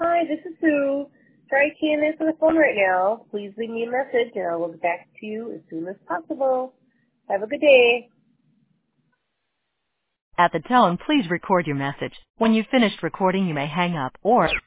Hi, this is Sue. Sorry I can't answer the phone right now. Please leave me a message and I will get back to you as soon as possible. Have a good day. At the tone, please record your message. When you've finished recording, you may hang up or